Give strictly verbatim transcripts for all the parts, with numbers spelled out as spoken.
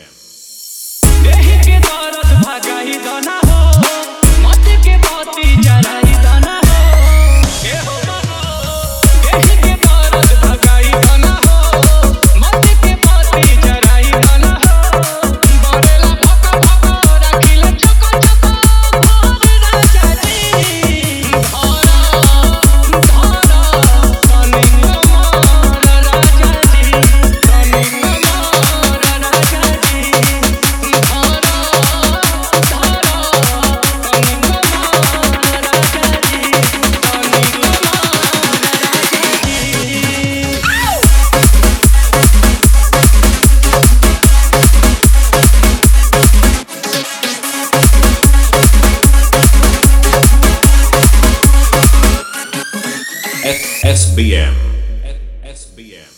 देहि के दर्द भगाई दाना हो, मत के बाती जराई दाना हो, ए हो देहि के दर्द भगाई दाना हो, मत के बाती जराई दाना हो, बरेला भका भका राखिले चका चका भोर राजा जी, धारा धारा कनिंग मार राजा जी, कनिंग मार राजा जी, धारा धारा कनिंग मार राजा जी, cunning S B M S B M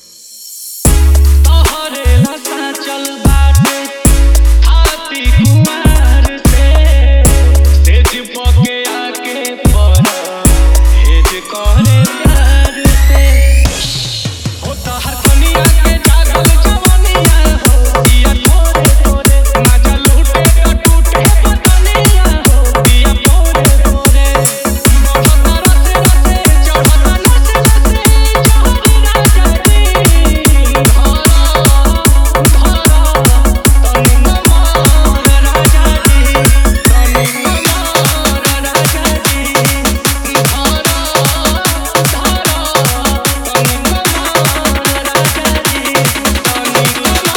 तोहरे लसा चल बाटे हाथी कुमार से तेज पके आके पर हेज करे प्यार से हो तहर कनिया के जागल जवानिया हो दिया थोड़े थोड़े मजा लूटे तो टूटे बदनिया हो दिया थोड़े थोड़े बढ़ता रसे रसे चढ़ता नसे नसे चढ़ी राजा जी धारा धारा कनिंग मार राजा जी, कनिंग मार राजा जी, धारा धारा कनिंग मार राजा जी, cunning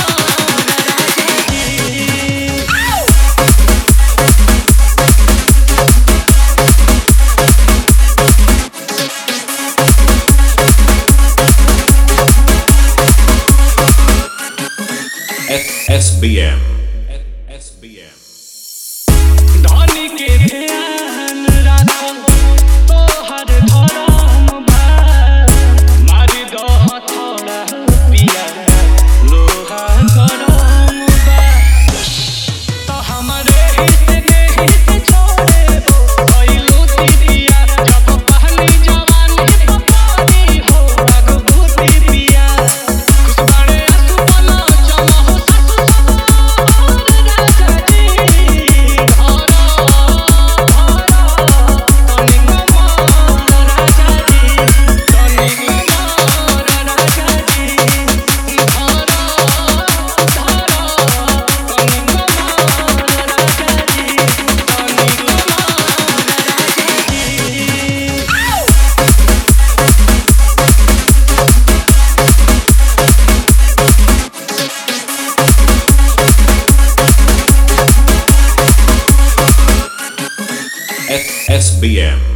S B M S B M धनी के ध्यान राखो तोहर धरम बा, मारी दह थोड़ा पिया लोहा गरम बा, तो हमरे हित के हित छोड़े हो भइलू दीदिया, जब पहली जवानी पपारी हो अगबूती पिया, खुशबाड़े असुपना जमा हो ससु सवार राजा जी, धारा धारा कनिंग मार राजा जी, कनिंग मार राजा जी, धारा धारा कनिंग मार राजा जी, कनिंग S B M